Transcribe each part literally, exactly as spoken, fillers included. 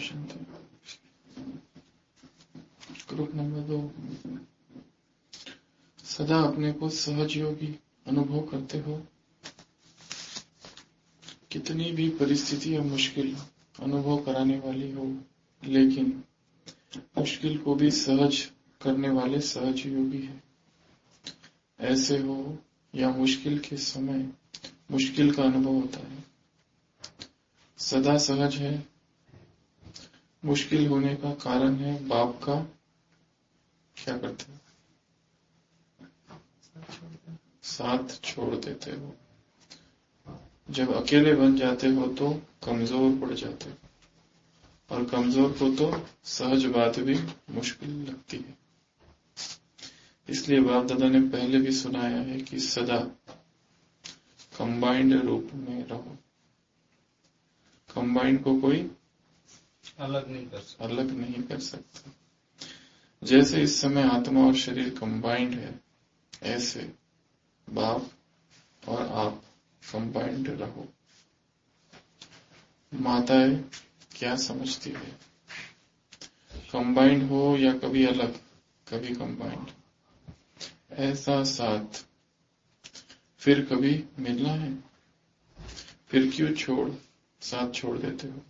शांति। Group number दो, सदा अपने को सहज योगी अनुभव करते हो। कितनी भी परिस्थिति या मुश्किल अनुभव कराने वाली हो, लेकिन मुश्किल को भी सहज करने वाले सहज योगी है। ऐसे हो या मुश्किल के समय मुश्किल का अनुभव होता है, सदा सहज है। मुश्किल होने का कारण है बाप का क्या करते हो, साथ छोड़ देते हो। जब अकेले बन जाते हो तो कमजोर पड़ जाते हो, और कमजोर को तो सहज बात भी मुश्किल लगती है। इसलिए बाप दादा ने पहले भी सुनाया है कि सदा कंबाइंड रूप में रहो। कंबाइंड को कोई अलग नहीं कर सकता अलग नहीं कर सकता। जैसे इस समय आत्मा और शरीर कंबाइंड है, ऐसे बाप और आप कंबाइंड रहो। माताएं क्या समझती है, कंबाइंड हो या कभी अलग कभी कंबाइंड, ऐसा साथ फिर कभी मिलना है, फिर क्यों छोड़ साथ छोड़ देते हो।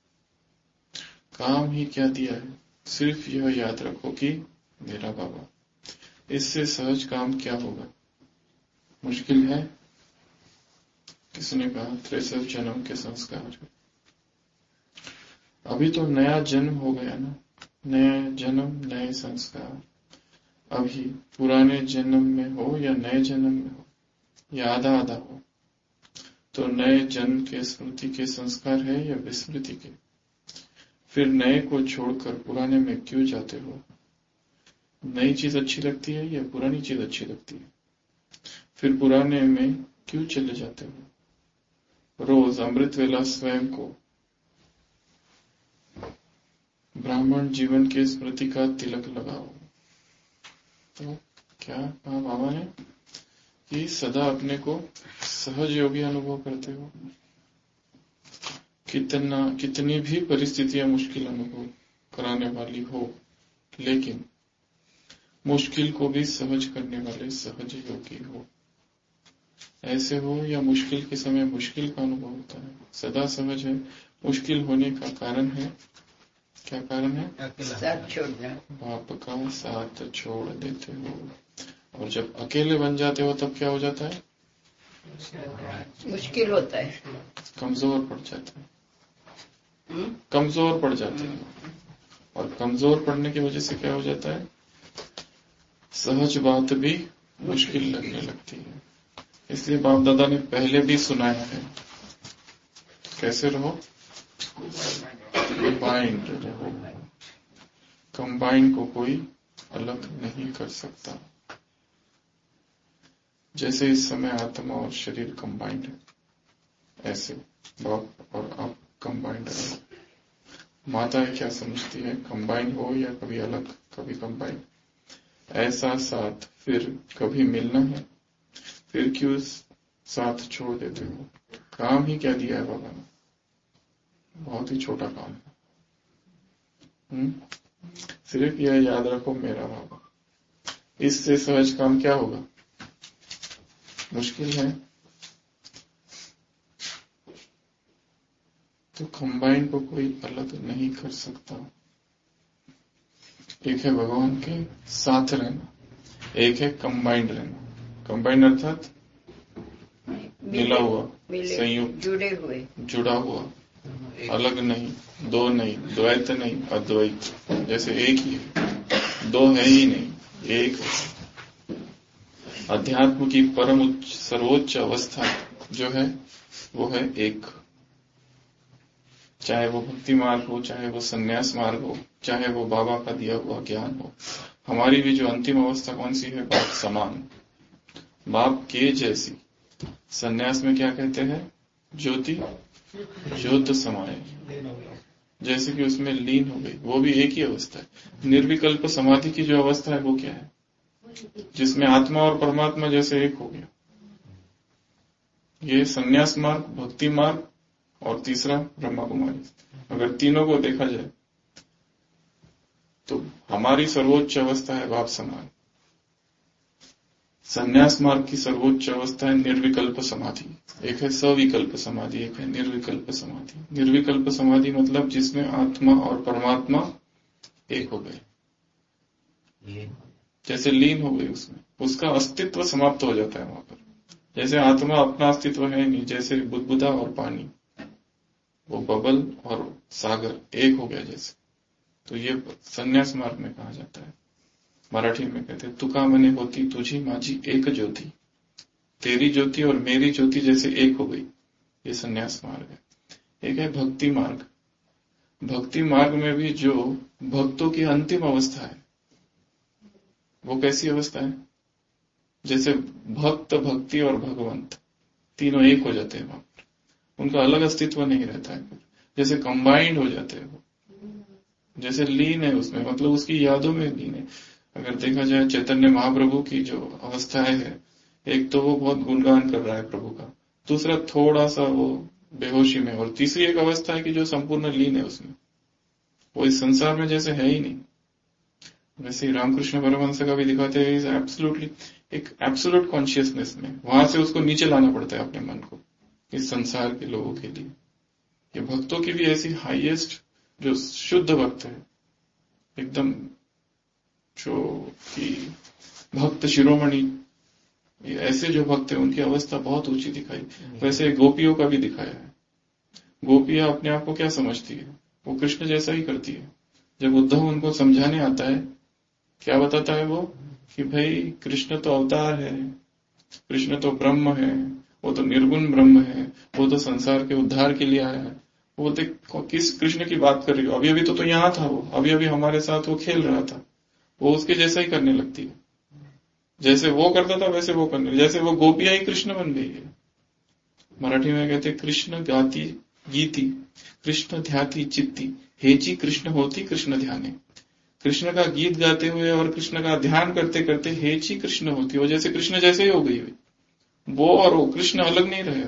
काम ही क्या दिया है, सिर्फ यह याद रखो कि मेरा बाबा। इससे सहज काम क्या होगा, मुश्किल है। किसने कहा त्रेसठ जन्म के संस्कार। अभी तो नया जन्म हो गया ना, नया जन्म नए संस्कार। अभी पुराने जन्म में हो या नए जन्म में हो या आधा आधा हो, तो नए जन्म के स्मृति के संस्कार है या विस्मृति के। फिर नए को छोड़कर पुराने में क्यों जाते हो। नई चीज अच्छी लगती है या पुरानी चीज अच्छी लगती है, फिर पुराने में क्यों चले जाते हो। रोज अमृत वेला स्वयं को ब्राह्मण जीवन के स्मृति का तिलक लगाओ। तो क्या कहा बाबा ने कि सदा अपने को सहज योगी अनुभव करते हो। कितना कितनी भी परिस्थितियां मुश्किल अनुभव कराने वाली हो, लेकिन मुश्किल को भी सहज करने वाले सहज योगी हो। ऐसे हो या मुश्किल के समय मुश्किल का अनुभव होता है, सदा सहज है। मुश्किल होने का कारण है, क्या कारण है, साथ छोड़ना। बाप का साथ छोड़ देते हो। और जब अकेले बन जाते हो तब क्या हो जाता है, मुश्किल होता है, कमजोर पड़ जाते हैं, कमजोर पड़ जाते हैं। और कमजोर पड़ने की वजह से क्या हो जाता है, सहज बात भी मुश्किल लगने लगती है। इसलिए बाप दादा ने पहले भी सुनाया है, कैसे रहो, कंबाइंड रहो। कंबाइंड को कोई अलग नहीं कर सकता। जैसे इस समय आत्मा और शरीर कंबाइंड है, ऐसे बाप और आप कंबाइंड रहो। माताएं क्या समझती है, कंबाइंड हो या कभी अलग कभी कंबाइंड, ऐसा साथ फिर कभी मिलना है, फिर क्यों साथ छोड़ देते हो। काम ही क्या दिया है बाबा ने, बहुत ही छोटा काम है। हुँ? सिर्फ यह याद रखो मेरा बाबा। इससे सहज काम क्या होगा, मुश्किल है। तो कंबाइंड को कोई अलग नहीं कर सकता। एक है भगवान के साथ रहना, एक है कंबाइंड रहना। कंबाइंड अर्थात मिला हुआ, संयुक्त, जुड़े हुए, जुड़ा हुआ, अलग नहीं, दो नहीं, द्वैत नहीं, अद्वैत। जैसे एक ही है, दो है ही नहीं, एक है। अध्यात्म की परम उच्च सर्वोच्च अवस्था जो है वो है एक। चाहे वो भक्ति मार्ग हो, चाहे वो संन्यास मार्ग हो, चाहे वो बाबा का दिया हुआ ज्ञान हो। हमारी भी जो अंतिम अवस्था कौन सी है, बाप समान, बाप के जैसी। संन्यास में क्या कहते हैं, ज्योति ज्योत समाए, जैसे कि उसमें लीन हो गई, वो भी एक ही अवस्था है। निर्विकल्प समाधि की जो अवस्था है वो क्या है, जिसमें आत्मा और परमात्मा जैसे एक हो गया। ये संन्यास मार्ग, भक्ति मार्ग और तीसरा ब्रह्मा कुमारी। अगर तीनों को देखा जाए तो हमारी सर्वोच्च अवस्था है बाप समान। संन्यास मार्ग की सर्वोच्च अवस्था है निर्विकल्प समाधि। एक है सविकल्प समाधि, एक है निर्विकल्प समाधि। निर्विकल्प समाधि मतलब जिसमें आत्मा और परमात्मा एक हो गए, जैसे लीन हो गई उसमें, उसका अस्तित्व समाप्त हो जाता है वहां पर। जैसे आत्मा अपना अस्तित्व है नहीं, जैसे बुदबुदा और पानी, वो बबल और सागर एक हो गया जैसे। तो ये संन्यास मार्ग में कहा जाता है। मराठी में कहते हैं तुका मने होती तुझी माझी एक ज्योति, तेरी ज्योति और मेरी ज्योति जैसे एक हो गई। ये संन्यास मार्ग है। एक है भक्ति मार्ग। भक्ति मार्ग में भी जो भक्तों की अंतिम अवस्था है, वो कैसी अवस्था है? जैसे भक्त, भक्ति और भगवंत तीनों एक हो जाते हैं वहां पर, उनका अलग अस्तित्व नहीं रहता है। जैसे कंबाइंड हो जाते हैं वो, जैसे लीन है उसमें, मतलब उसकी यादों में लीन है। अगर देखा जाए चैतन्य महाप्रभु की जो अवस्थाएं है, एक तो वो बहुत गुणगान कर रहा है प्रभु का, दूसरा थोड़ा सा वो बेहोशी में, और तीसरी एक अवस्था है कि जो संपूर्ण लीन है उसमें, वो इस संसार में जैसे है ही नहीं। वैसे रामकृष्ण परमहंस का भी दिखाते हैं एब्सोल्युटली एक एब्सोल्यूट कॉन्शियसनेस में, वहां से उसको नीचे लाना पड़ता है अपने मन को इस संसार के लोगों के लिए। ये भक्तों की भी ऐसी हाईएस्ट जो शुद्ध भक्त है एकदम, जो कि भक्त शिरोमणि, ये ऐसे जो भक्त है उनकी अवस्था बहुत ऊंची दिखाई। वैसे गोपियों का भी दिखाया है। गोपियां अपने आप को क्या समझती है? वो कृष्ण जैसा ही करती है। जब उद्धव उनको समझाने आता है, क्या बताता है वो कि भाई कृष्ण तो अवतार है, कृष्ण तो ब्रह्म है, वो तो निर्गुण ब्रह्म है, वो तो संसार के उद्धार के लिए आया है। वो देख किस कृष्ण की बात कर रही हो? अभी अभी तो, तो यहां था वो, अभी अभी हमारे साथ वो खेल रहा था। वो उसके जैसा ही करने लगती है, जैसे वो करता था वैसे वो करने, जैसे वो गोपियां ही कृष्ण बन गई है। मराठी में कहते कृष्ण गाती गीती कृष्ण ध्याती चित्ती, हेची कृष्ण होती कृष्ण ध्याने। कृष्ण का गीत गाते हुए और कृष्ण का ध्यान करते करते हेची कृष्ण होती, वो जैसे कृष्ण जैसे ही हो गई हुई। वो और वो कृष्ण अलग नहीं रहे,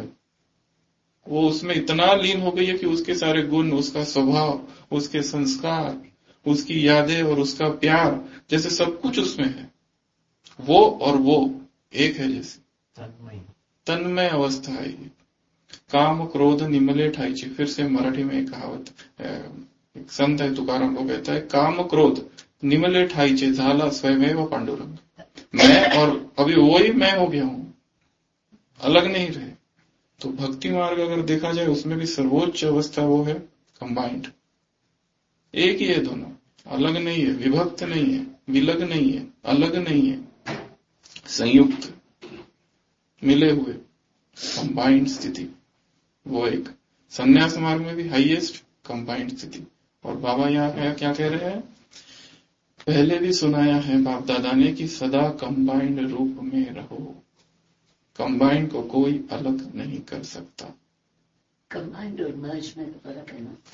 वो उसमें इतना लीन हो गई है कि उसके सारे गुण, उसका स्वभाव, उसके संस्कार, उसकी यादें और उसका प्यार, जैसे सब कुछ उसमें है। वो और वो एक है, जैसे तन्मय अवस्था है ये। काम क्रोध निमले ठाईची। फिर से मराठी में एक कहावत, एक संत है तुकाराम, वो कहता है काम क्रोध निमले ठाईचे झाला स्वयमेव पांडुरंग। मैं और अभी वो ही मैं हो गया हूं, अलग नहीं रहे। तो भक्ति मार्ग अगर देखा जाए उसमें भी सर्वोच्च अवस्था वो है कंबाइंड, एक ही है, दोनों अलग नहीं है, विभक्त नहीं है, विलग नहीं है, अलग नहीं है, संयुक्त मिले हुए कंबाइंड स्थिति, वो एक संन्यास मार्ग में भी हाईएस्ट कंबाइंड स्थिति। और बाबा यहाँ क्या कह रहे हैं? पहले भी सुनाया है बाप दादा ने कि सदा कंबाइंड रूप में रहो। कंबाइंड को कोई अलग नहीं कर सकता। कंबाइंड और मर्ज में तो फर्क है ना।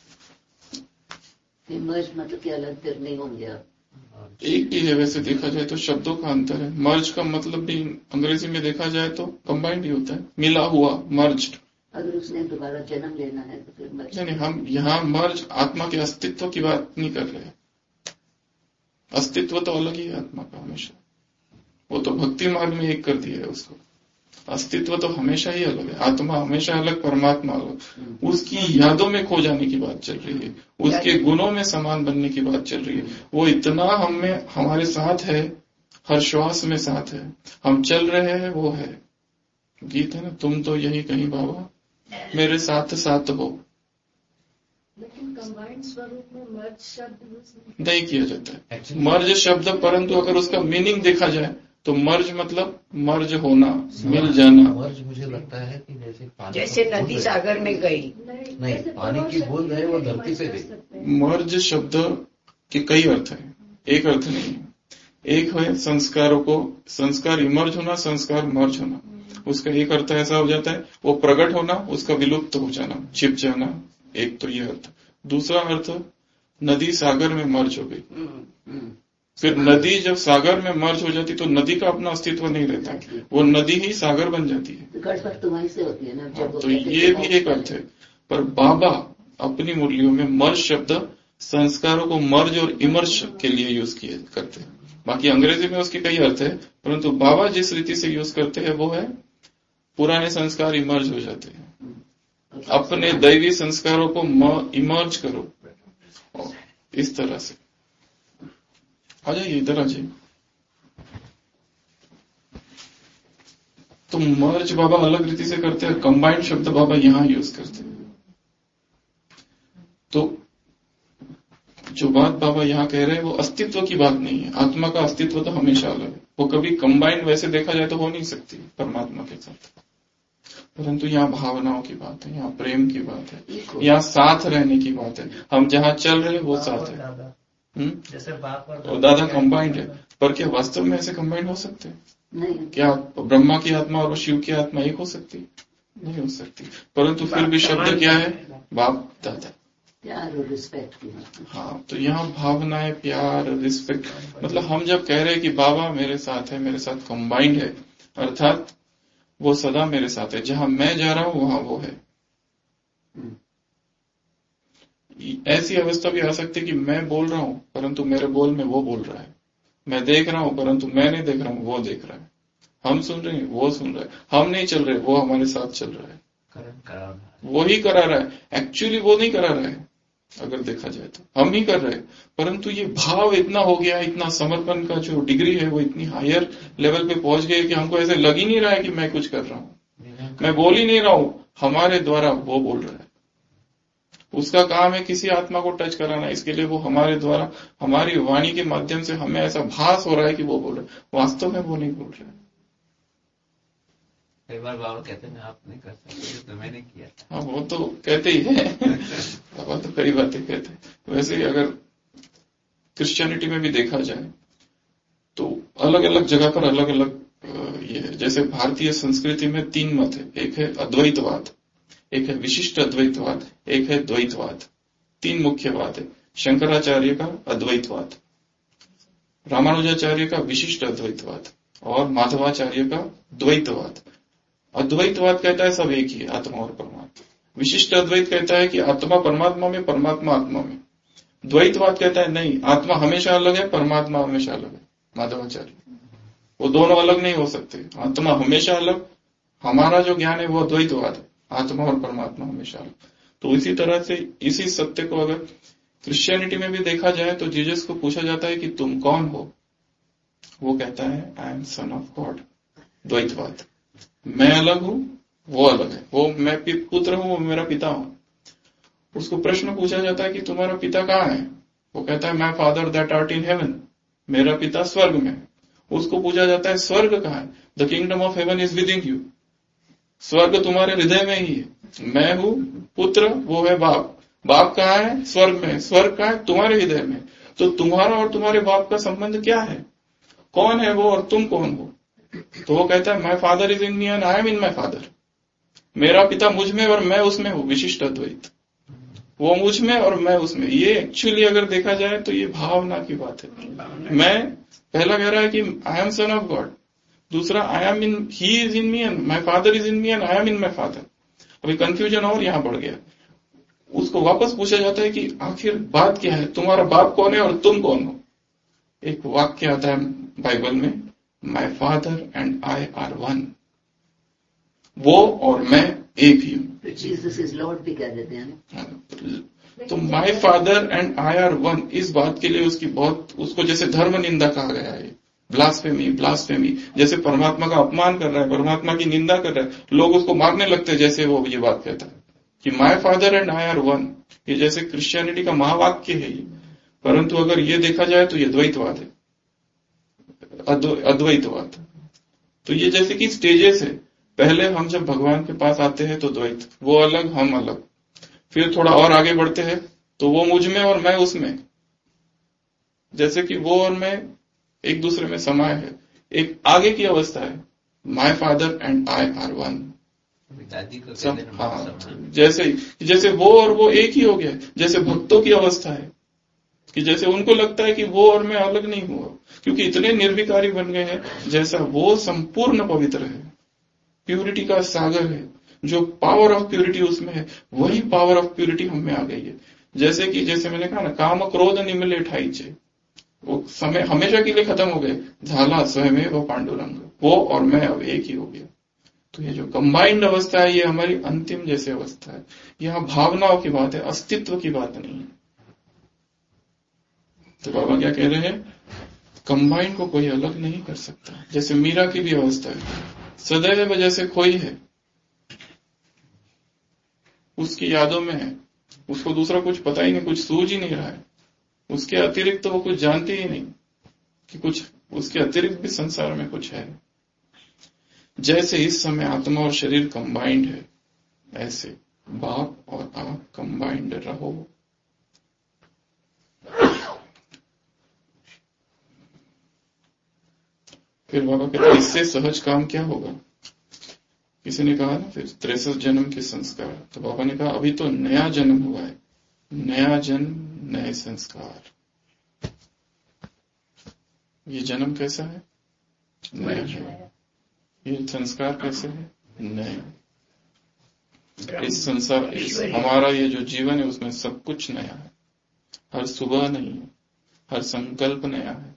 मर्ज मतलब कि अलग फिर नहीं होंगे आप, एक ही है। वैसे देखा जाए तो शब्दों का अंतर है। मर्ज का मतलब भी अंग्रेजी में देखा जाए तो कंबाइंड ही होता है, मिला हुआ, मर्ज्ड। अगर उसने दोबारा जन्म लेना है तो फिर मर्ज नहीं, हम यहाँ मर्ज आत्मा के अस्तित्व की बात नहीं कर रहे। अस्तित्व तो अलग ही है आत्मा का हमेशा, वो तो भक्ति मार्ग में एक कर दिया है उसको। अस्तित्व तो हमेशा ही अलग है, आत्मा हमेशा अलग, परमात्मा अलग। उसकी यादों में खो जाने की बात चल रही है, उसके गुणों में समान बनने की बात चल रही है। वो इतना हमें हमारे साथ है, हर श्वास में साथ है, हम चल रहे हैं, वो है। गीत है ना, तुम तो यही कहीं बाबा मेरे साथ साथ हो। लेकिन कंबाइंड स्वरूप में मर्ज शब्द नहीं किया जाता है मर्ज शब्द, परंतु अगर उसका मीनिंग देखा जाए तो मर्ज मतलब मर्ज होना, मिल जाना। मर्ज मुझे लगता है कि जैसे पानी जैसे नदी सागर में गई, नहीं, पानी की बूंद है वो धरती पे गई। मर्ज शब्द के कई अर्थ है, एक अर्थ नहीं है। एक है संस्कारों को, संस्कार इमर्ज होना, संस्कार मर्ज होना। उसका एक अर्थ ऐसा हो जाता है वो प्रकट होना, उसका विलुप्त हो जाना, छिप जाना, एक तो ये अर्थ। दूसरा अर्थ नदी सागर में मर्ज हो गई। फिर नदी जब सागर में मर्ज हो जाती तो नदी का अपना अस्तित्व नहीं रहता, वो नदी ही सागर बन जाती है। तो वहीं से होती है ना। हाँ, तो ये भी एक अर्थ है। पर बाबा अपनी मुरलियों में मर्ज शब्द संस्कारों को मर्ज और इमर्ज के लिए यूज किए करते हैं। बाकी अंग्रेजी में उसके कई अर्थ है, परंतु बाबा जिस रीति से यूज करते हैं वो है पुराने संस्कार इमर्ज हो जाते हैं, अपने दैवी संस्कारों को इमर्ज करो, इस तरह से। आ जाइए, इधर आ जाइए। तो मर्ज बाबा अलग रीति से करते हैं, कंबाइंड शब्द बाबा यहां यूज करते हैं। तो जो बात बाबा यहां कह रहे हैं वो अस्तित्व की बात नहीं है। आत्मा का अस्तित्व तो हमेशा अलग है, वो कभी कंबाइंड वैसे देखा जाए तो हो नहीं सकती परमात्मा के साथ, परंतु यहाँ भावनाओं की बात है, यहाँ प्रेम की बात है, यहाँ साथ रहने की बात है। हम जहाँ चल रहे हैं वो साथ है। हम्म, जैसे बाप और दादा कंबाइंड है, पर क्या वास्तव में ऐसे कंबाइंड हो सकते हैं? नहीं, क्या ब्रह्मा की आत्मा और शिव की आत्मा एक हो सकती? नहीं हो सकती। परंतु फिर भी शब्द क्या है? बाप दादा, प्यार और रिस्पेक्ट की बात। हाँ, तो यहाँ भावनाएं, प्यार, रिस्पेक्ट, मतलब हम जब कह रहे हैं कि बाबा मेरे साथ है, मेरे साथ कंबाइंड है, अर्थात वो सदा मेरे साथ है। जहां मैं जा रहा हूं वहां वो है। ऐसी अवस्था भी आ सकती है कि मैं बोल रहा हूं परंतु मेरे बोल में वो बोल रहा है। मैं देख रहा हूं परंतु मैं नहीं देख रहा हूं, वो देख रहा है। हम सुन रहे हैं, वो सुन रहा है। हम नहीं चल रहे, वो हमारे साथ चल रहा है। वो ही करा रहा है, एक्चुअली वो नहीं करा रहा है। अगर देखा जाए तो हम ही कर रहे हैं, परंतु ये भाव इतना हो गया, इतना समर्पण का जो डिग्री है वो इतनी हायर लेवल पे पहुंच गई कि हमको ऐसे लग ही नहीं रहा है कि मैं कुछ कर रहा हूं, मैं बोल ही नहीं रहा हूं, हमारे द्वारा वो बोल रहा है। उसका काम है किसी आत्मा को टच कराना, इसके लिए वो हमारे द्वारा, हमारी वाणी के माध्यम से हमें ऐसा भास हो रहा है कि वो बोल रहा है, वास्तव में वो नहीं बोल रहा है। कई बार बाबा कहते हैं आप नहीं कर सकते, तो मैंने किया। हाँ, वो तो कहते ही है बाबा तो कई बातें कहते हैं। वैसे ही अगर क्रिश्चियनिटी में भी देखा जाए तो अलग अलग जगह पर अलग अलग ये है। जैसे भारतीय संस्कृति में तीन मत है, एक है अद्वैतवाद, एक है विशिष्ट अद्वैतवाद, एक है द्वैतवाद। तीन मुख्य बात है। शंकराचार्य का अद्वैतवाद, रामानुजाचार्य का विशिष्ट अद्वैतवाद और माधवाचार्य का द्वैतवाद। अद्वैतवाद कहता है सब एक ही है, आत्मा और परमात्मा। विशिष्ट अद्वैत कहता है कि आत्मा परमात्मा में, परमात्मा आत्मा में। द्वैतवाद कहता है नहीं, आत्मा हमेशा अलग है, परमात्मा हमेशा अलग है। माधवाचार्य, वो दोनों अलग नहीं हो सकते। आत्मा हमेशा अलग, हमारा जो ज्ञान है वो अद्वैतवाद है, आत्मा और परमात्मा हमेशा अलग। तो इसी तरह से इसी सत्य को अगर क्रिश्चियनिटी में भी देखा जाए तो जीसस को पूछा जाता है कि तुम कौन हो? वो कहता है I am son of God. द्वैतवाद, मैं अलग हूं, वो अलग है। वो मैं पुत्र हूं, वो मेरा पिता हूं। उसको प्रश्न पूछा जाता है कि तुम्हारा पिता कहाँ है? वो कहता है my father that art in heaven, मेरा पिता स्वर्ग में है। उसको पूछा जाता है स्वर्ग कहाँ है? The kingdom of heaven is within you, स्वर्ग तुम्हारे हृदय में ही है। मैं हूं पुत्र, वो है बाप। बाप कहाँ है? स्वर्ग में। स्वर्ग कहाँ है? तुम्हारे हृदय में। तो तुम्हारा और तुम्हारे बाप का संबंध क्या है? कौन है वो और तुम कौन हो? तो वो कहता है my father is in me and I am in my father. मेरा पिता मुझ में और मैं उसमें हूं। विशिष्ट अद्वैत, वो मुझ में और मैं उसमें। ये एक्चुअली अगर देखा जाए तो ये भावना की बात है। मैं पहला कह रहा है कि I am son of God, दूसरा I am in, he is in me and my father is in me and I am in my father. अभी कंफ्यूजन और यहां बढ़ गया। उसको वापस पूछा जाता है कि आखिर बात क्या है, तुम्हारा बाप कौन है और तुम कौन हो? एक वाक्य आता है बाइबल में, my father and I are one. वो और मैं एक ही हूं। जीसस इज लॉर्ड भी कह देते हैं। तो my father and I are one, इस बात के लिए उसकी बहुत, उसको जैसे धर्म निंदा कहा गया है। ब्लास्फेमी, ब्लास्फेमी, जैसे परमात्मा का अपमान कर रहा है, परमात्मा की निंदा कर रहा है। लोग उसको मारने लगते हैं जैसे वो ये बात कहता है कि my father and I are one. ये जैसे क्रिश्चियनिटी का महावाक्य है ये, परंतु अगर ये देखा जाए तो ये द्वैतवाद है, अद्वैतवाद। तो ये जैसे कि स्टेजेस है। पहले हम जब भगवान के पास आते हैं तो द्वैत, वो अलग हम अलग। फिर थोड़ा और आगे बढ़ते हैं तो वो मुझ में और मैं उसमें, जैसे कि वो और मैं एक दूसरे में समाये है। एक आगे की अवस्था है, my father and I are one. सब, हाँ, जैसे जैसे वो और वो एक ही हो गया। जैसे भक्तों की अवस्था है कि जैसे उनको लगता है कि वो और मैं अलग नहीं हुआ, क्योंकि इतने निर्विकारी बन गए हैं। जैसा वो संपूर्ण पवित्र है, प्यूरिटी का सागर है, जो पावर ऑफ प्यूरिटी उसमें है वही पावर ऑफ प्यूरिटी हम में आ गई है। जैसे कि जैसे मैंने कहा ना, काम क्रोध निमिले ठाईचे, वो समय हमेशा के लिए खत्म हो गए। झाला स्वयं वो पांडुरंग, वो और मैं अब एक ही हो गया। तो ये जो कंबाइंड अवस्था है ये हमारी अंतिम जैसे अवस्था है। यहाँ भावनाओं की बात है, अस्तित्व की बात नहीं है। तो बाबा क्या कह रहे हैं, कंबाइंड को कोई अलग नहीं कर सकता। जैसे मीरा की भी अवस्था है, सदैव जैसे खोई है, उसकी यादों में है, उसको दूसरा कुछ पता ही नहीं, कुछ सूझ ही नहीं रहा है, उसके अतिरिक्त तो वो कुछ जानती ही नहीं कि कुछ उसके अतिरिक्त भी संसार में कुछ है। जैसे इस समय आत्मा और शरीर कंबाइंड है, ऐसे बाप और आप कंबाइंड रहो। फिर बाबा कहते हैं इससे सहज काम क्या होगा। किसी ने कहा ना फिर तिरसठ जन्म के संस्कार, तो बाबा ने कहा अभी तो नया जन्म हुआ है, नया जन्म नए संस्कार। ये जन्म कैसा है, नया है। ये संस्कार कैसे है, नए। इस संसार इस हमारा ये जो जीवन है उसमें सब कुछ नया है। हर सुबह नहीं है, हर संकल्प नया है,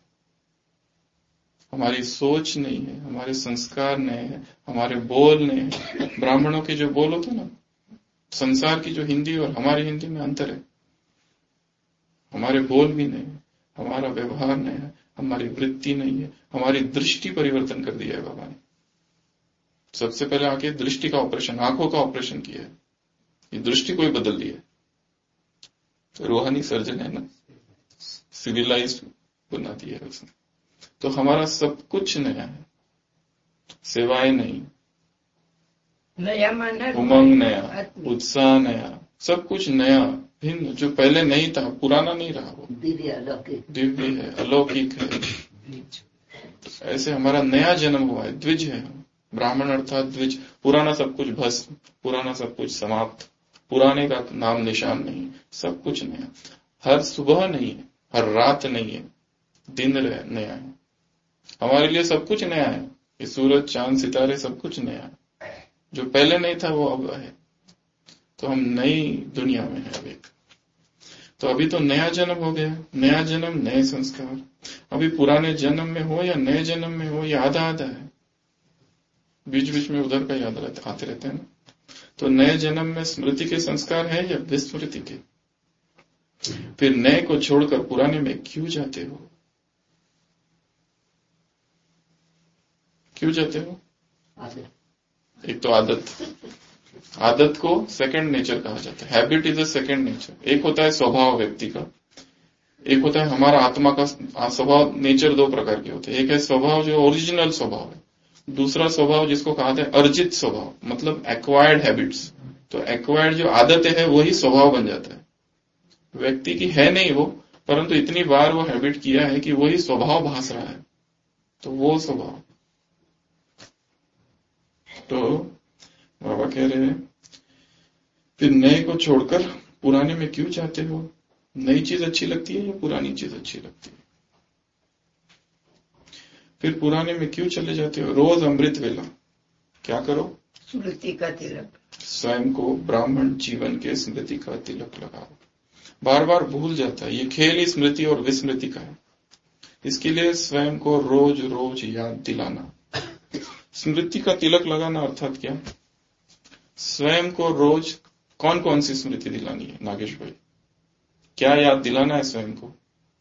हमारी सोच नहीं है, हमारे संस्कार नए हैं, हमारे बोल नए हैं। ब्राह्मणों के जो बोल होते ना, संसार की जो हिंदी और हमारी हिंदी में अंतर है। हमारे बोल भी नहीं है, हमारा व्यवहार नहीं है, हमारी वृत्ति नहीं है, हमारी दृष्टि परिवर्तन कर दिया है बाबा ने। सबसे पहले आके दृष्टि का ऑपरेशन, आंखों का ऑपरेशन किया है, ये दृष्टि को ही बदल दिया है। तो रूहानी सर्जन है ना, सिविलाइज्ड बना दिया है उसने। तो हमारा सब कुछ नया है, सेवाएं नहीं, नया माना उमंग नया, उत्साह नया, सब कुछ नया भिन्न। जो पहले नहीं था, पुराना नहीं रहा, वो दिव्य अलौकिक दिव्य है, अलौकिक है। ऐसे हमारा नया जन्म हुआ है, द्विज है हम। ब्राह्मण अर्थात द्विज। पुराना सब कुछ भस्म, पुराना सब कुछ समाप्त, पुराने का नाम निशान नहीं, सब कुछ नया। हर सुबह नहीं है, हर रात नहीं है, दिन नया है। हमारे लिए सब कुछ नया है, ये सूरज चांद सितारे सब कुछ नया है। जो पहले नहीं था वो अब है। तो हम नई दुनिया में है अभी। तो अभी तो नया जन्म हो गया, नया जन्म नए संस्कार। अभी पुराने जन्म में हो या नए जन्म में हो, ये आधा आधा है, बीच बीच में उधर का याद रहते आते रहते हैं ना। तो नए जन्म में स्मृति के संस्कार है या विस्मृति के। फिर नए को छोड़कर पुराने में क्यों जाते हो, क्यों जाते हो? एक तो आदत, आदत को सेकंड नेचर कहा जाता है। Habit is a second nature. एक होता है स्वभाव व्यक्ति का, एक होता है हमारा आत्मा का स्वभाव। नेचर दो प्रकार के होते हैं, एक है स्वभाव जो ओरिजिनल स्वभाव है, दूसरा स्वभाव जिसको कहा है अर्जित स्वभाव, मतलब एक्वायर्ड हैबिट्स। तो एक्वायर्ड जो आदतें है वही स्वभाव बन जाता है। व्यक्ति की है नहीं वो, परंतु इतनी बार वो हैबिट किया है कि वही स्वभाव भास रहा है, तो वो स्वभाव। तो बाबा कह रहे हैं फिर नए को छोड़कर पुराने में क्यों चाहते हो? नई चीज अच्छी लगती है या पुरानी चीज अच्छी लगती है? फिर पुराने में क्यों चले जाते हो? रोज अमृत वेला क्या करो? स्मृति का तिलक, स्वयं को ब्राह्मण जीवन के स्मृति का तिलक लगाओ। बार बार भूल जाता है, ये खेल ही स्मृति और विस्मृति का है। इसके लिए स्वयं को रोज रोज याद दिलाना। स्मृति का तिलक लगाना अर्थात क्या? स्वयं को रोज कौन कौन सी स्मृति दिलानी है नागेश भाई? क्या याद दिलाना है स्वयं को?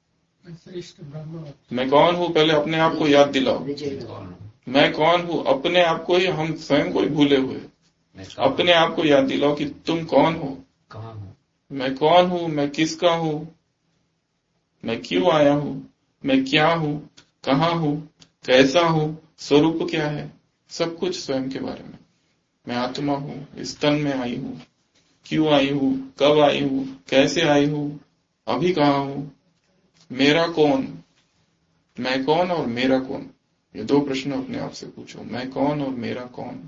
मैं कौन हूं, पहले अपने आप को याद दिलाओ। मैं कौन हूं, अपने आप को ही, हम स्वयं को ही भूले हुए, अपने आप को याद दिलाओ कि तुम कौन हो, कहाँ हूँ, मैं कौन हूं, मैं किसका हूं, मैं क्यों आया हूं, मैं क्या हूं, कहाँ हूं, कैसा हूं, स्वरूप क्या है, सब कुछ स्वयं के बारे में। मैं आत्मा हूं, इस तन में आई हूं, क्यों आई हूं, कब आई हूं, कैसे आई हूं, अभी कहाँ हूं, मेरा कौन, मैं कौन और मेरा कौन, ये दो प्रश्न अपने आप से पूछो। मैं कौन और मेरा कौन।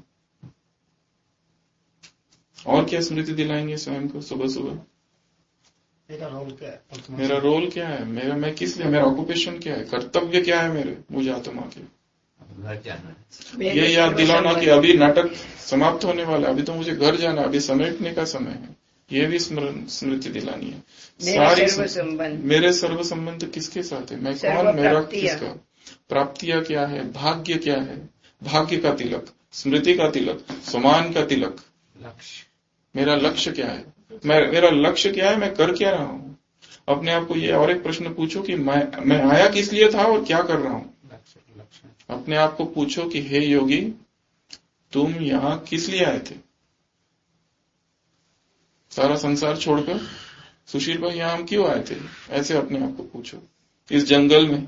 और क्या स्मृति दिलाएंगे स्वयं को सुबह सुबह? मेरा रोल क्या है, मेरा रोल क्या है, मेरा मैं किस लिए, मेरा ऑक्यूपेशन क्या है, कर्तव्य क्या है मेरे, मुझे आत्मा के। घर जाना है। मेरे ये याद दिलाना कि सर्व अभी नाटक समाप्त होने वाला है, अभी तो मुझे घर जाना है, अभी समेटने का समय है। ये भी स्मरण स्मृति दिलानी है। मेरे सारी सर्व सम- संबंध मेरे सर्व संबंध किसके साथ है, मैं सर्व कौन, मेरा प्राप्तियां। किसका, प्राप्तियां क्या है, भाग्य क्या है, भाग्य का तिलक, स्मृति का तिलक, सम्मान का तिलक, लक्ष्य मेरा लक्ष्य क्या है, मैं मेरा लक्ष्य क्या है, मैं कर क्या रहा हूं। अपने आप को ये और एक प्रश्न पूछो कि मैं मैं आया किस लिए था और क्या कर रहा हूं। लक्ष्य लक्ष्य अपने आप को पूछो कि हे योगी, तुम यहां किस लिए आए थे। सारा संसार छोड़कर सुशील भाई यहां हम क्यों आए थे, ऐसे अपने आप को पूछो। इस जंगल में,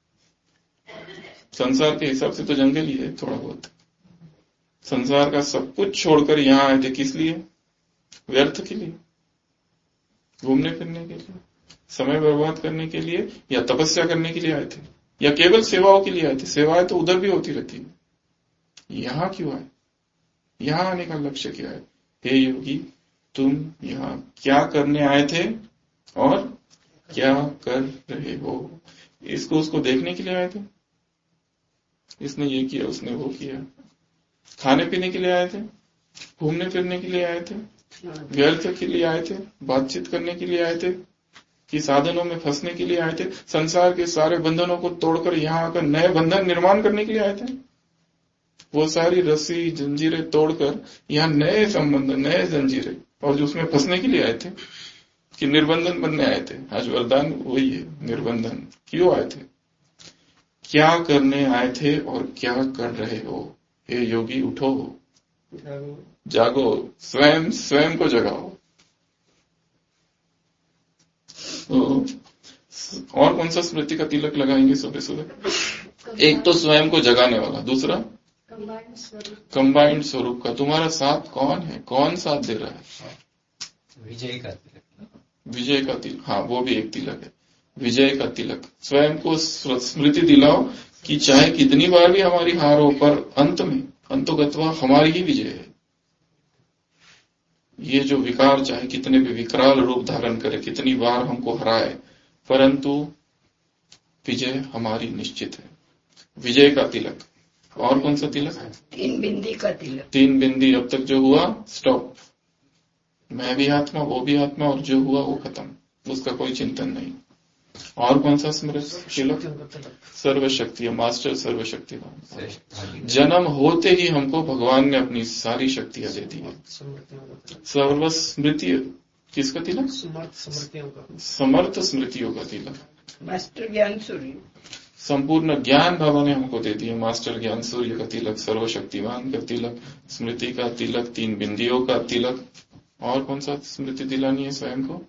संसार के हिसाब से तो जंगल ही है थोड़ा बहुत, संसार का सब कुछ छोड़कर यहां आए थे किस लिए, व्यर्थ के लिए, घूमने फिरने के लिए, समय बर्बाद करने के लिए, या तपस्या करने के लिए आए थे, या केवल सेवाओं के लिए आए थे। सेवाएं तो उधर भी होती रहती है, यहां क्यों आए, यहां आने का लक्ष्य क्या है। हे योगी, तुम यहां क्या करने आए थे और क्या कर रहे हो। इसको उसको देखने के लिए आए थे, इसने ये किया उसने वो किया, खाने पीने के लिए आए थे, घूमने फिरने के लिए आए थे, व्यर्थ के लिए आए थे, बातचीत करने के लिए आए थे, कि साधनों में फंसने के लिए आए थे, संसार के सारे बंधनों को तोड़कर यहां आकर नए बंधन निर्माण करने के लिए आए थे। वो सारी रस्सी जंजीरें तोड़कर यहां नए संबंध, नए जंजीरें, और जो उसमें फंसने के लिए आए थे कि निर्बंधन बनने आए थे। आज वरदान वही है, निर्बंधन। क्यों आए थे, क्या करने आए थे और क्या कर रहे हो। हे योगी, उठो, जागो, स्वयं स्वयं को जगाओ। तो और कौन सा स्मृति का तिलक लगाएंगे सुबह सुबह। एक तो स्वयं को जगाने वाला, दूसरा कंबाइंड स्वरूप का। तुम्हारा साथ कौन है, कौन साथ दे रहा है। विजय का तिलक, विजय का तिलक, हाँ वो भी एक तिलक है, विजय का तिलक। स्वयं को स्मृति दिलाओ कि चाहे कितनी बार भी हमारी हार हो, पर अंत में अंतोगत्वा हमारी ही विजय है। ये जो विकार चाहे कितने भी विकराल रूप धारण करे, कितनी बार हमको हराए, परंतु विजय हमारी निश्चित है। विजय का तिलक। और कौन सा तिलक, तीन बिंदी का तिलक। तीन बिंदी। अब तक जो हुआ स्टॉप, मैं भी आत्मा, वो भी आत्मा, और जो हुआ वो खत्म, उसका कोई चिंतन नहीं। और कौन सा स्मृति तिलक, सर्वशक्ति, मास्टर सर्वशक्तिवान। जन्म होते ही हमको भगवान ने अपनी सारी शक्तियां दे दी है। सर्वस्मृति किसका तिलक, समर्थ स्मृतियों का तिलक। मास्टर ज्ञान सूर्य, संपूर्ण ज्ञान बाबा ने हमको दे दिए। मास्टर ज्ञान सूर्य का तिलक, सर्वशक्तिवान का तिलक, स्मृति का तिलक, तीन बिंदियों का तिलक। और कौन सा स्मृति दिलानी है स्वयं को,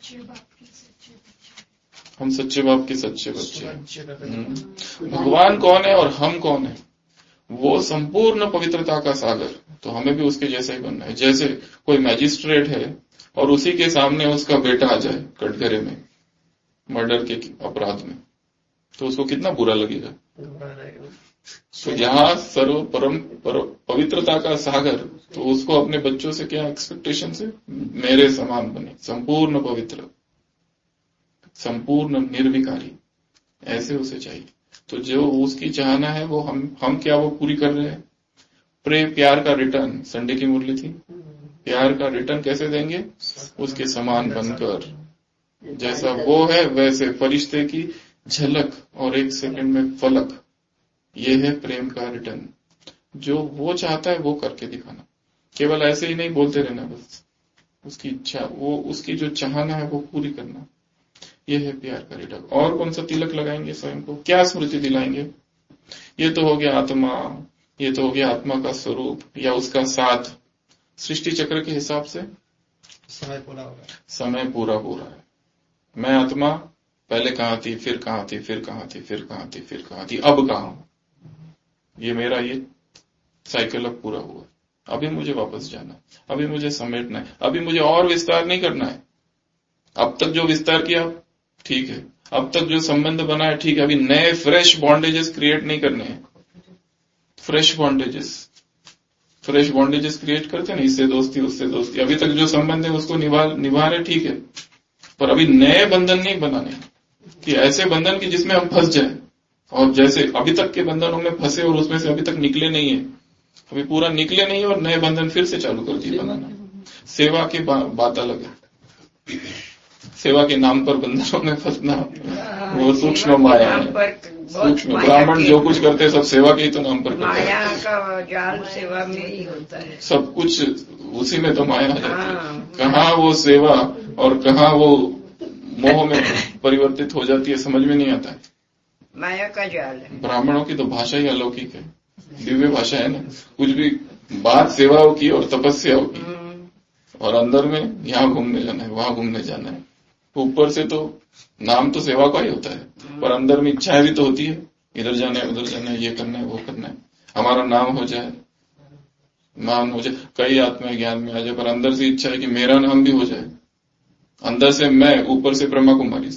हम सच्चे बाप के सच्चे बच्चे हैं। भगवान कौन है और हम कौन है, वो संपूर्ण पवित्रता का सागर। तो हमें भी उसके जैसा ही बनना है। जैसे कोई मैजिस्ट्रेट है और उसी के सामने उसका बेटा आ जाए कटघरे में, मर्डर के अपराध में, तो उसको कितना बुरा लगेगा। तो यहाँ सर्व परम पर, पवित्रता का सागर, तो उसको अपने बच्चों से क्या एक्सपेक्टेशन से, मेरे समान बने, संपूर्ण पवित्र, संपूर्ण निर्विकारी, ऐसे उसे चाहिए। तो जो उसकी चाहना है वो हम हम क्या वो पूरी कर रहे हैं। प्रे प्यार का रिटर्न, संडे की मुरली थी, प्यार का रिटर्न कैसे देंगे, उसके समान बनकर, जैसा वो है वैसे, फरिश्ते की झलक और एक सेकंड में फलक। ये है प्रेम का रिटर्न। जो वो चाहता है वो करके दिखाना, केवल ऐसे ही नहीं बोलते रहना, बस उसकी इच्छा, वो उसकी जो चाहना है वो पूरी करना। ये है प्यार का रिटर्न। और कौन सा तिलक लगाएंगे स्वयं को, क्या स्मृति दिलाएंगे। ये तो हो गया आत्मा, ये तो हो गया आत्मा का स्वरूप या उसका साथ। सृष्टि चक्र के हिसाब से समय पूरा हो गया, समय पूरा हो रहा है। मैं आत्मा पहले कहां थी, फिर कहां थी, फिर कहां थी, फिर कहां थी, फिर कहां थी, अब कहां हूं। ये मेरा ये साइकिल अब पूरा हुआ। अभी मुझे वापस जाना, अभी मुझे समेटना है, अभी मुझे और विस्तार नहीं करना है। अब तक जो विस्तार किया ठीक है, अब तक जो संबंध बना है ठीक है, अभी नए फ्रेश बॉन्डेजेस क्रिएट नहीं करने हैं। Fresh bondages fresh bondages create करते हैं ना, इससे दोस्ती उससे दोस्ती। अभी तक जो संबंध है उसको निभा निभा रहे ठीक है, पर अभी नए बंधन नहीं बनाने कि ऐसे बंधन की जिसमें हम फंस जाए। और जैसे अभी तक के बंधनों में फंसे और उसमें से अभी तक निकले नहीं है, अभी पूरा निकले नहीं और नए बंधन फिर से चालू कर दिए बनाना। सेवा की बा, बात अलग है। सेवा के नाम पर बंधनों में फंसना वो सूक्ष्म माया है। सूक्ष्म ब्राह्मण जो कुछ करते हैं सब सेवा के ही तो नाम पर करते हैं। माया का जाल सेवा में ही होता है, सब कुछ उसी में तो माया है। कहाँ वो सेवा और कहाँ वो मोह में परिवर्तित हो जाती है, समझ में नहीं आता है। माया का जाल है। ब्राह्मणों की तो भाषा ही अलौकिक है, दिव्य भाषा है ना। कुछ भी बात सेवाओं की और तपस्याओं की, और अंदर में यहाँ घूमने जाना है, वहां घूमने जाना है। ऊपर से तो नाम तो सेवा का ही होता है, पर अंदर में इच्छाएं भी तो होती है, इधर जाना है उधर जाना है, ये करना है वो करना है, हमारा नाम हो जाए, नाम हो जाए, कई आत्मा ज्ञान में आ जाए, पर अंदर से इच्छा है कि मेरा नाम भी हो जाए। अंदर से मैं, ऊपर से ब्रह्मा कुमारी।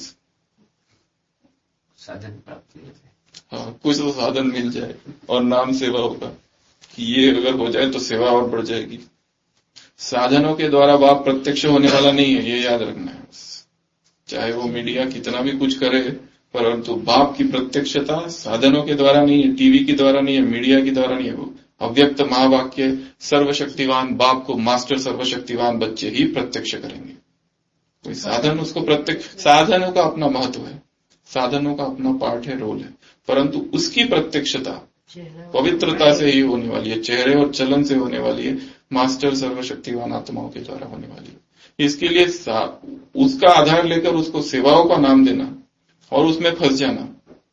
साधन प्राप्ति। हाँ, कुछ तो साधन मिल जाए और नाम सेवा होगा कि ये अगर हो जाए तो सेवा और बढ़ जाएगी। साधनों के द्वारा बाप प्रत्यक्ष होने वाला नहीं है, ये याद रखना है। चाहे वो मीडिया कितना भी कुछ करे, परंतु बाप की प्रत्यक्षता साधनों के द्वारा नहीं है, टीवी के द्वारा नहीं है, मीडिया के द्वारा नहीं है। वो अव्यक्त महावाक्य सर्वशक्तिवान बाप को मास्टर सर्वशक्तिवान बच्चे ही प्रत्यक्ष करेंगे। कोई साधन उसको प्रत्यक्ष, साधनों का अपना महत्व है, साधनों का अपना पार्ट है, रोल है, परंतु उसकी प्रत्यक्षता पवित्रता से ही होने वाली है, चेहरे और चलन से होने वाली है, मास्टर सर्वशक्तिवान आत्माओं के द्वारा होने वाली है। इसके लिए उसका आधार लेकर उसको सेवाओं का नाम देना और उसमें फंस जाना,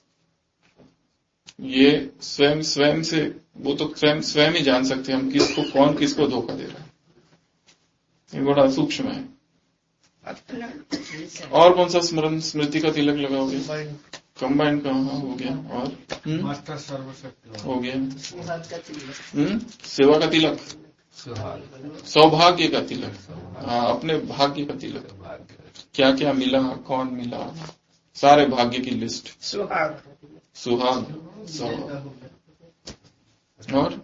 ये स्वयं स्वयं से, वो तो स्वयं स्वयं ही जान सकते हैं हम किसको, कौन किसको धोखा दे रहा है। ये बड़ा सूक्ष्म है। और कौन सा स्मरण स्मृति का तिलक लगाओगे? कंबाइन का हो गया, और मास्टर सर्वशक्ति हो गया। हम्म सेवा का तिलक, सौभाग्य का तिलक, हाँ अपने भाग्य का तिलक। क्या क्या मिला, कौन मिला, सारे भाग्य की लिस्ट। सुहाग, सुहाग, सौभाग्य और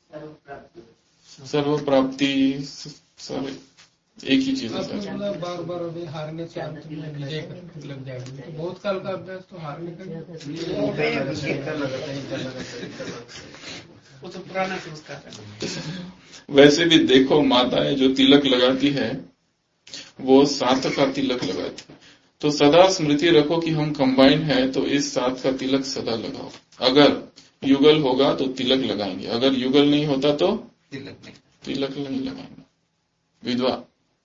सर्व प्राप्ति, सारे एक ही चीज है। बार बार अभी हारने से अंत में विजय लग जाएगी। बहुत काल का अभ्यास तो हारने का वो तो पुराना संस्कार है। वैसे भी देखो, माताएं जो तिलक लगाती है वो सात का तिलक लगाती है, तो सदा स्मृति रखो कि हम कंबाइन है, तो इस सात का तिलक सदा लगाओ। अगर युगल होगा तो तिलक लगाएंगे, अगर युगल नहीं होता तो तिलक नहीं तिलक नहीं लगाएंगे। विधवा,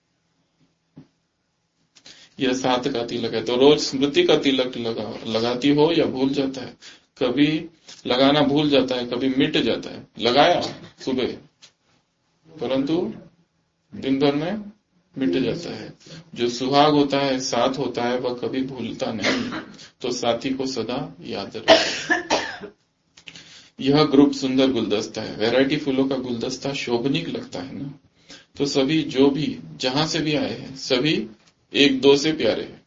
यह सात का तिलक है, तो रोज स्मृति का तिलक लगा लगाती हो या भूल जाता है, कभी लगाना भूल जाता है, कभी मिट जाता है। लगाया सुबह, परंतु दिन भर में मिट जाता है। जो सुहाग होता है, साथ होता है, वह कभी भूलता नहीं, तो साथी को सदा याद रखें। यह ग्रुप सुंदर गुलदस्ता है, वैरायटी फूलों का गुलदस्ता शोभनीक लगता है ना, तो सभी जो भी जहां से भी आए हैं सभी एक दो से प्यारे हैं।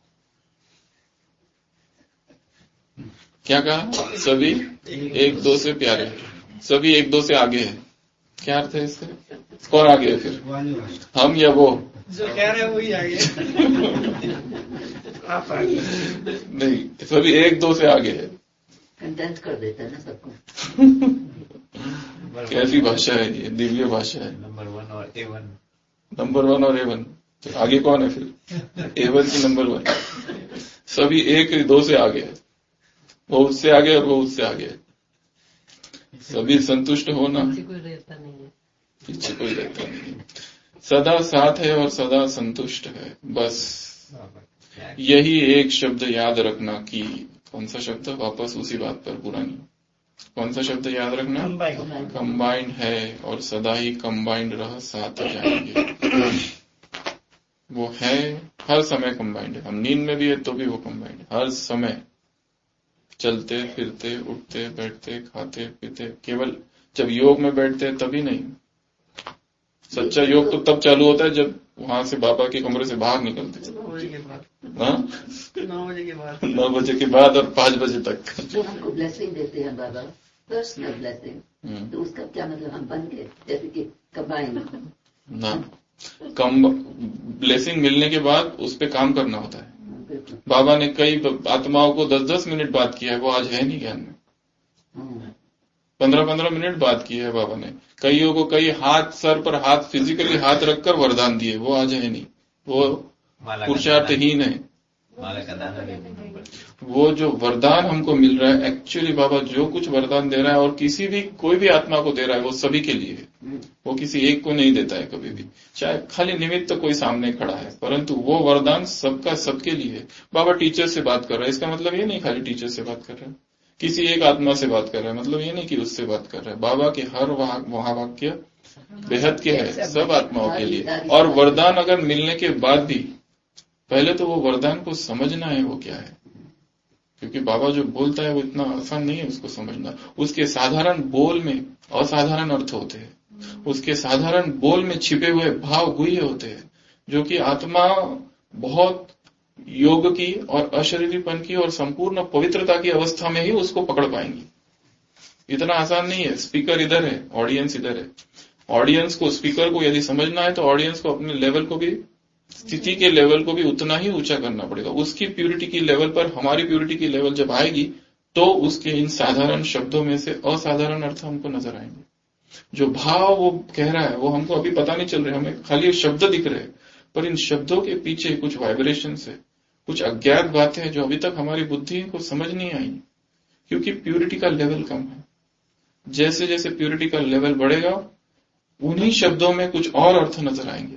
क्या कहा? सभी एक दो से प्यारे हैं, सभी एक दो से आगे हैं। क्या अर्थ है इसका? कौन आगे है फिर, हम या वो? जो कह रहे हैं वही आगे। आप आगे नहीं, सभी एक दो से आगे है। कंटेंट कर देता है ना सबको। कैसी भाषा है ये, दिव्य भाषा है। नंबर वन और ए वन, नंबर वन और ए वन, तो आगे कौन है फिर? ए वन की नंबर वन। सभी एक दो से आगे है, वो उससे आगे और वो उससे आगे है। सभी संतुष्ट होना, कोई रहता नहीं है, पीछे कोई रहता नहीं है, सदा साथ है और सदा संतुष्ट है। बस यही एक शब्द याद रखना कि कौन सा शब्द, वापस उसी बात पर पुरानी, कौन सा शब्द याद रखना? कंबाइंड है और सदा ही कंबाइंड रह साथ जाएंगे। वो है हर समय कंबाइंड है, हम नींद में भी है तो भी वो कंबाइंड है हर समय, चलते फिरते उठते बैठते खाते पीते। केवल जब योग में बैठते हैं तभी नहीं, सच्चा योग तो तब चालू होता है जब वहां से बाबा के कमरे से बाहर निकलते नौ बजे के बाद, हाँ नौ बजे के बाद, नौ बजे के बाद और पांच बजे तक जो हमको ब्लेसिंग देते हैं बाबा, पर्सनल ब्लेसिंग, तो उसका क्या मतलब? हम बन गए जैसे कि कंबाइन ना, कम ब्लेसिंग मिलने के बाद उस पे काम करना होता है। बाबा ने कई आत्माओं को दस दस मिनट बात किया है, वो आज है नहीं ज्ञान में, पंद्रह पंद्रह मिनट बात की है बाबा ने। कईयों को कई हाथ सर पर हाथ फिजिकली हाथ रखकर वरदान दिए, वो आज है नहीं, वो पुरुषार्थहीन है। वो जो वरदान हमको मिल रहा है एक्चुअली बाबा जो कुछ वरदान दे रहा है और किसी भी कोई भी आत्मा को दे रहा है वो सभी के लिए है, वो किसी एक को नहीं देता है कभी भी, चाहे खाली निमित्त तो कोई सामने खड़ा है, परंतु वो वरदान सबका सबके लिए है। बाबा टीचर से बात कर रहा है, इसका मतलब ये नहीं खाली टीचर से बात कर रहा है, किसी एक आत्मा से बात कर रहा है, मतलब ये नहीं कि उससे बात कर रहा है। बाबा के हर महावाक्य बेहद के है सब आत्माओं के लिए। और वरदान अगर मिलने के बाद भी पहले तो वो वरदान को समझना है वो क्या है, क्योंकि बाबा जो बोलता है वो इतना आसान नहीं है उसको समझना। उसके साधारण बोल में असाधारण अर्थ होते हैं, उसके साधारण बोल में छिपे हुए भाव गुह्य होते हैं, जो कि आत्मा बहुत योग की और अशरीरीपन की और संपूर्ण पवित्रता की अवस्था में ही उसको पकड़ पाएंगी। इतना आसान नहीं है। स्पीकर इधर है, ऑडियंस इधर है। ऑडियंस को, स्पीकर को यदि समझना है तो ऑडियंस को अपने लेवल को भी, स्थिति के लेवल को भी उतना ही ऊंचा करना पड़ेगा। उसकी प्यूरिटी की लेवल पर हमारी प्यूरिटी की लेवल जब आएगी तो उसके इन साधारण शब्दों में से असाधारण अर्थ हमको नजर आएंगे। जो भाव वो कह रहा है वो हमको अभी पता नहीं चल रहे, हमें खाली शब्द दिख रहे हैं, पर इन शब्दों के पीछे कुछ वाइब्रेशन है, कुछ अज्ञात बातें हैं जो अभी तक हमारी बुद्धि को समझ नहीं आई, क्योंकि प्यूरिटी का लेवल कम है। जैसे जैसे प्यूरिटी का लेवल बढ़ेगा उन्हीं शब्दों में कुछ और अर्थ नजर आएंगे।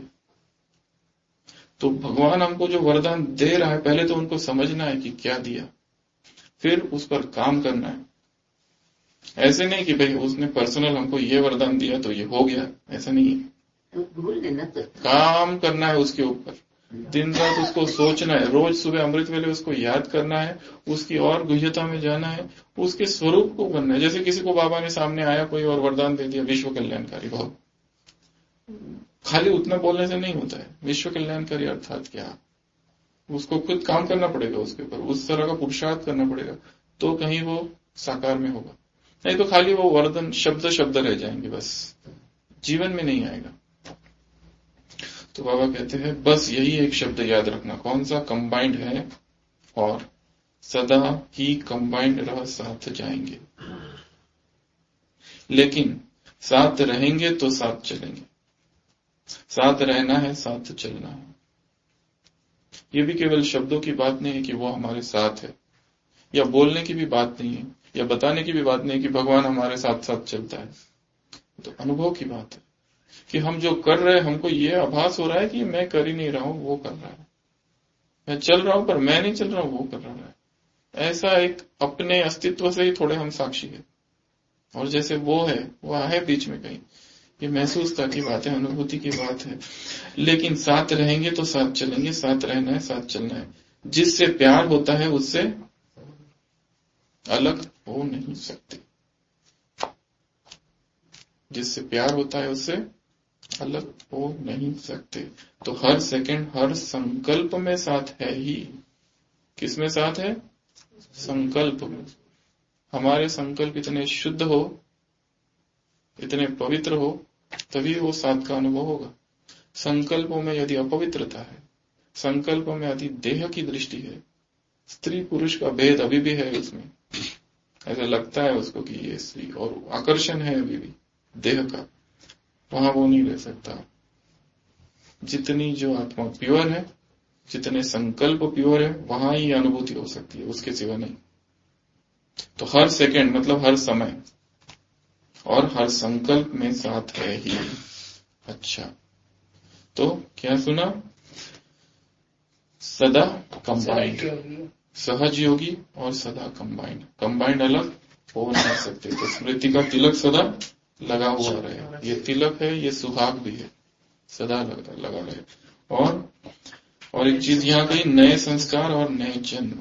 तो भगवान हमको जो वरदान दे रहा है पहले तो उनको समझना है कि क्या दिया, फिर उस पर काम करना है। ऐसे नहीं कि भाई उसने पर्सनल हमको ये वरदान दिया तो ये हो गया, ऐसा नहीं है। तो भूल देना, तो काम करना है उसके ऊपर, दिन रात उसको सोचना है, रोज सुबह अमृत वेले उसको याद करना है, उसकी और गुह्यता में जाना है, उसके स्वरूप को बनना है। जैसे किसी को बाबा ने सामने आया कोई और वरदान दे दिया विश्व कल्याणकारी भाव, खाली उतना बोलने से नहीं होता है। विश्व कल्याणकारी अर्थात क्या, उसको खुद काम करना पड़ेगा उसके ऊपर, उस तरह का पुरुषार्थ करना पड़ेगा तो कहीं वो साकार में होगा, नहीं तो खाली वो वरदान शब्द शब्द रह जाएंगे, बस जीवन में नहीं आएगा। तो बाबा कहते हैं बस यही एक शब्द याद रखना, कौन सा, कंबाइंड है और सदा ही कंबाइंड रह साथ जाएंगे, लेकिन साथ रहेंगे तो साथ चलेंगे। साथ रहना है, साथ चलना है। ये भी केवल शब्दों की बात नहीं है कि वो हमारे साथ है, या बोलने की भी बात नहीं है, या बताने की भी बात नहीं है कि भगवान हमारे साथ साथ चलता है। तो अनुभव की बात है कि हम जो कर रहे हैं हमको ये आभास हो रहा है कि मैं कर ही नहीं रहा हूं, वो कर रहा है। मैं चल रहा हूं पर मैं नहीं चल रहा हूं, वो कर रहा है। ऐसा एक अपने अस्तित्व से ही थोड़े हम साक्षी है, और जैसे वो है वो है बीच में कहीं, ये महसूसता की बात है, अनुभूति की बात है। लेकिन साथ रहेंगे तो साथ चलेंगे, साथ रहना है, साथ चलना है। जिससे प्यार होता है उससे अलग हो नहीं सकते, जिससे प्यार होता है उससे अलग हो नहीं सकते। तो हर सेकंड हर संकल्प में साथ है ही। किस में साथ है? संकल्प में। हमारे संकल्प इतने शुद्ध हो, इतने पवित्र हो, तभी वो साथ का अनुभव होगा। संकल्पों में यदि अपवित्रता है, संकल्पों में यदि देह की दृष्टि है, स्त्री पुरुष का भेद अभी भी है उसमें, ऐसा लगता है उसको कि ये स्त्री, और आकर्षण है अभी भी देह का, वहां वो नहीं रह सकता। जितनी जो आत्मा प्योर है, जितने संकल्प प्योर है, वहां ही अनुभूति हो सकती है, उसके सिवा नहीं। तो हर सेकंड मतलब हर समय और हर संकल्प में साथ है ही। अच्छा, तो क्या सुना? सदा कंबाइंड, सहज योगी और सदा कंबाइंड। कंबाइंड अलग हो नहीं सकते। तो स्मृति का तिलक सदा लगा हुआ रहे। ये तिलक है, ये सुहाग भी है, सदा लगा, लगा रहे। और और एक चीज यहाँ कही, नए संस्कार और नए जन्म।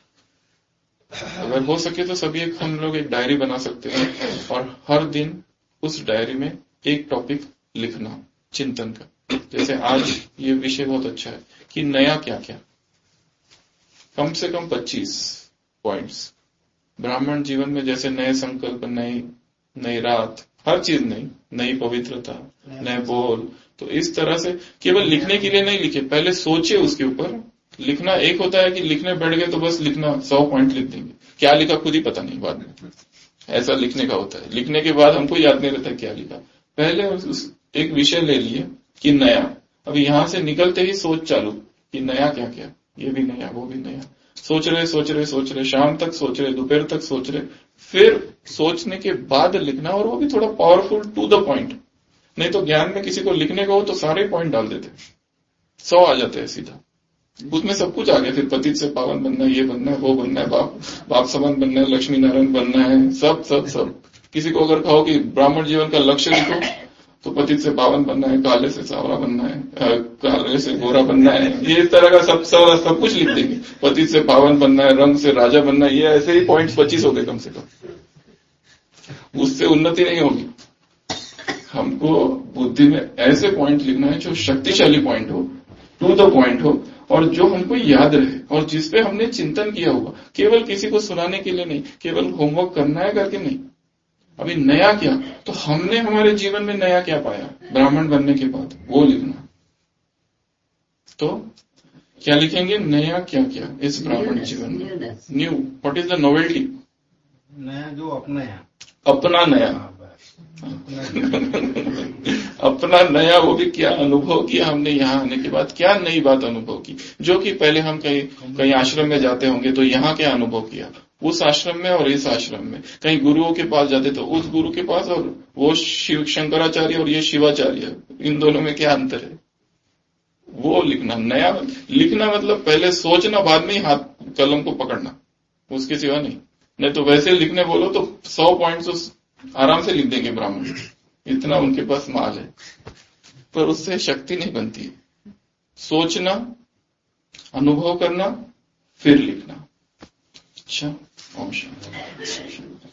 अगर हो सके तो सभी एक हम लोग एक डायरी बना सकते हैं और हर दिन उस डायरी में एक टॉपिक लिखना चिंतन का। जैसे आज ये विषय बहुत अच्छा है कि नया क्या क्या, कम से कम पच्चीस पॉइंट्स। ब्राह्मण जीवन में जैसे नए संकल्प, नई नई रात, हर चीज नई, नई पवित्रता, नए बोल। तो इस तरह से केवल लिखने के लिए नहीं लिखे, पहले सोचे उसके ऊपर। लिखना एक होता है कि लिखने बैठ गए तो बस लिखना, सौ पॉइंट लिख देंगे, क्या लिखा खुद ही पता नहीं बाद में। ऐसा लिखने का होता है। लिखने के बाद हमको याद नहीं रहता क्या लिखा। पहले उस एक विषय ले लिए कि नया, अभी यहां से निकलते ही सोच चालू कि नया क्या क्या, ये भी नया वो भी नया, सोच रहे सोच रहे सोच रहे शाम तक सोच रहे, दोपहर तक सोच रहे, फिर सोचने के बाद लिखना, और वो भी थोड़ा पावरफुल टू द पॉइंट। नहीं तो ज्ञान में किसी को लिखने को हो तो सारे पॉइंट डाल देते, सौ आ जाते हैं सीधा, उसमें सब कुछ आ गया। फिर पतित से पावन बनना है, ये बनना है, वो बनना है, बाप बाप समान बनना है, लक्ष्मी नारायण बनना है, सब सब सब। किसी को अगर कहो कि ब्राह्मण जीवन का लक्ष्य लिखो तो पतित से पावन बनना है, काले से सांवला बनना है, काले से गोरा बनना है, ये इस तरह का सब सब, सब कुछ लिख देंगे। पतित से पावन बनना है, रंग से राजा बनना है, ये ऐसे ही पॉइंट पच्चीस हो गए कम से कम, उससे उन्नति नहीं होगी। हमको बुद्धि में ऐसे पॉइंट लिखना है जो शक्तिशाली पॉइंट हो, टू द पॉइंट हो, और जो हमको याद रहे, और जिसपे हमने चिंतन किया हुआ, केवल किसी को सुनाने के लिए नहीं, केवल होमवर्क करना है करके नहीं। अभी नया क्या, तो हमने हमारे जीवन में नया क्या पाया ब्राह्मण बनने के बाद, वो लिखना। तो क्या लिखेंगे, नया क्या क्या इस ब्राह्मण जीवन में, new, what is the novelty, नया जो अपना है, अपना नया अपना नया, वो भी क्या अनुभव किया हमने यहाँ आने के बाद, क्या नई बात अनुभव की, जो कि पहले हम कहीं कहीं आश्रम में जाते होंगे तो यहाँ क्या अनुभव किया, उस आश्रम में और इस आश्रम में। कहीं गुरुओं के पास जाते तो उस गुरु के पास, और वो शिव शंकराचार्य और ये शिवाचार्य, इन दोनों में क्या अंतर है, वो लिखना। नया लिखना मतलब पहले सोचना, बाद में ही हाथ कलम को पकड़ना, उसके सिवा नहीं। नहीं तो वैसे लिखने बोलो तो सौ पॉइंट्स आराम से लिख देंगे ब्राह्मण, इतना उनके पास माल है, पर उससे शक्ति नहीं बनती। सोचना, अनुभव करना, फिर लिखना। अच्छा, ओम शांति।